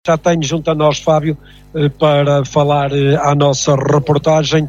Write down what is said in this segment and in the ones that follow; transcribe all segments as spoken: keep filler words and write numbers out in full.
Já tenho junto a nós, Fábio, para falar à nossa reportagem,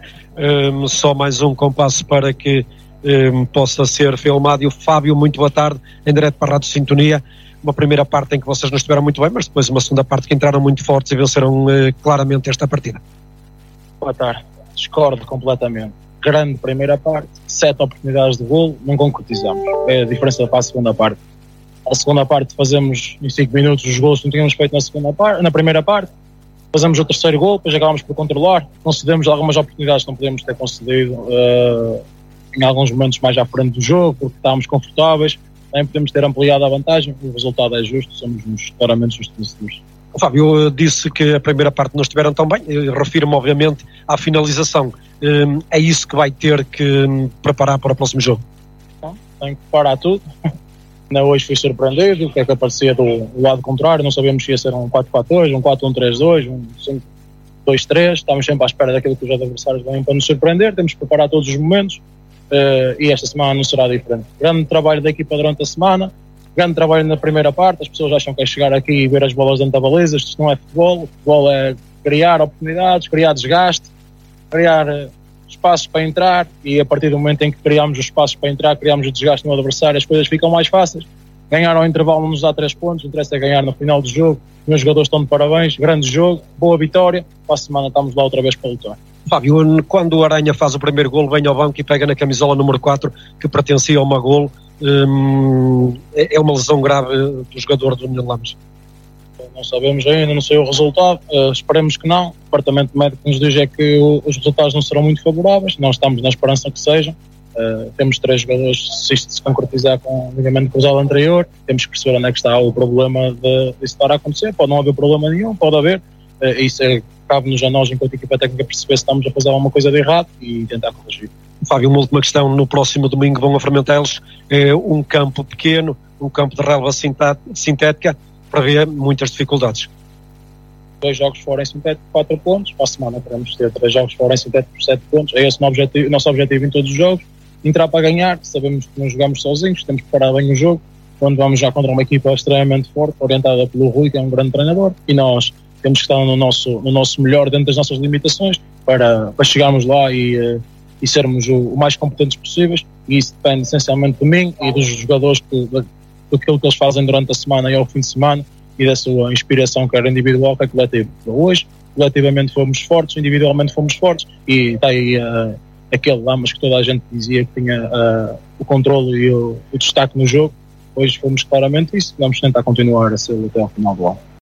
só mais um compasso para que possa ser filmado. E o Fábio, muito boa tarde, em direto para a Rádio Sintonia. Uma primeira parte em que vocês não estiveram muito bem, mas depois uma segunda parte que entraram muito fortes e venceram claramente esta partida. Boa tarde, discordo completamente. Grande primeira parte, sete oportunidades de golo, não concretizamos. É a diferença para a segunda parte. A segunda parte fazemos em cinco minutos os golos que não tínhamos feito na, segunda parte, na primeira parte. Fazemos o terceiro gol, depois acabámos por controlar. Concedemos algumas oportunidades que não podíamos ter concedido uh, em alguns momentos mais à frente do jogo, porque estávamos confortáveis. Também podemos ter ampliado a vantagem. O resultado é justo, somos uns claramente justos vencedores. O Fábio disse que a primeira parte não estiveram tão bem. Refiro-me, obviamente, à finalização. É isso que vai ter que preparar para o próximo jogo? Então, tem que preparar tudo. Ainda hoje fui surpreendido, o que é que aparecia do, do lado contrário, não sabíamos se ia ser um quatro quatro dois, um quatro um três dois, um cinco dois três, estamos sempre à espera daquilo que os adversários vêm para nos surpreender, temos que preparar todos os momentos uh, e esta semana não será diferente. Grande trabalho da equipa durante a semana, grande trabalho na primeira parte, as pessoas acham que é chegar aqui e ver as bolas dentro da baliza, isto não é futebol, o futebol é criar oportunidades, criar desgaste, criar uh, espaços para entrar, e a partir do momento em que criamos os espaços para entrar, criamos o desgaste no adversário, as coisas ficam mais fáceis. Ganhar ao intervalo não nos dá três pontos, o interesse é ganhar no final do jogo. Os meus jogadores estão de parabéns, grande jogo, boa vitória, para a semana estamos lá outra vez para lutar. Fábio, quando o Aranha faz o primeiro golo, vem ao banco e pega na camisola número quatro, que pertencia ao Magolo, hum, é uma lesão grave do jogador do União Lamas? Não sabemos ainda, não sei o resultado, uh, esperemos que não. O departamento médico nos diz é que o, os resultados não serão muito favoráveis, nós estamos na esperança que sejam. Uh, temos três jogadores, se isto se concretizar com o ligamento cruzado anterior, temos que perceber onde é que está o problema de, de isso estar a acontecer. Pode não haver problema nenhum, pode haver, uh, isso é, cabe-nos a nós enquanto equipa técnica perceber se estamos a fazer alguma coisa de errado e tentar corrigir. Fábio, uma última questão, no próximo domingo vão a Fermentelos, é um campo pequeno, um campo de relva sintética, prevê muitas dificuldades. Dois jogos fora em sintético, quatro pontos. Para a semana queremos ter três jogos fora em sintético por sete pontos. É esse o objetivo, nosso objetivo em todos os jogos. Entrar para ganhar, sabemos que não jogamos sozinhos, temos que preparar bem o jogo. Quando vamos já contra uma equipa extremamente forte, orientada pelo Rui, que é um grande treinador, e nós temos que estar no nosso, no nosso melhor dentro das nossas limitações para, para chegarmos lá e, e sermos o, o mais competentes possíveis. E isso depende essencialmente de mim e dos jogadores que... daquilo que eles fazem durante a semana e ao fim de semana e da sua inspiração, quer individual, quer coletiva. Hoje, coletivamente fomos fortes, individualmente fomos fortes e está aí uh, aquele Lamas que toda a gente dizia que tinha uh, o controle e o, o destaque no jogo. Hoje fomos claramente isso, vamos tentar continuar a ser até ao final do ano.